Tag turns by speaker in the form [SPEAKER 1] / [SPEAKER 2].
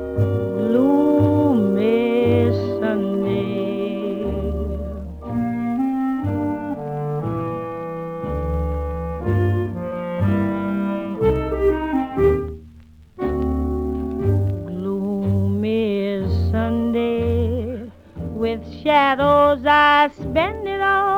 [SPEAKER 1] gloomy Sunday. Gloomy Sunday, with shadows I spend it all.